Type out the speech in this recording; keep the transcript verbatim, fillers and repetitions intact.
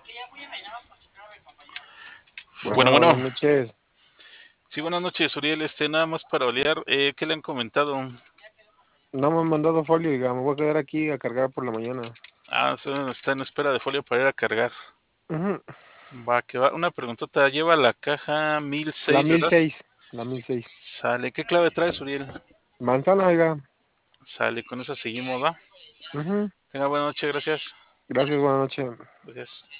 Bueno, Bueno, bueno. buenas noches. Sí, buenas noches, Uriel. Este, nada más para olear. Eh, ¿qué le han comentado? No me han mandado folio, diga, me voy a quedar aquí a cargar por la mañana. Ah, está está en espera de folio para ir a cargar. Ujú. Va, que va. Una preguntota. Lleva la caja mil La seis, mil ¿verdad? seis, la mil seis. Sale. ¿Qué clave traes, Uriel? Manzana, oiga. Sale, con esa seguimos, ¿va? Ujú. Tenga buena noche, gracias. Gracias, buenas noches. Gracias.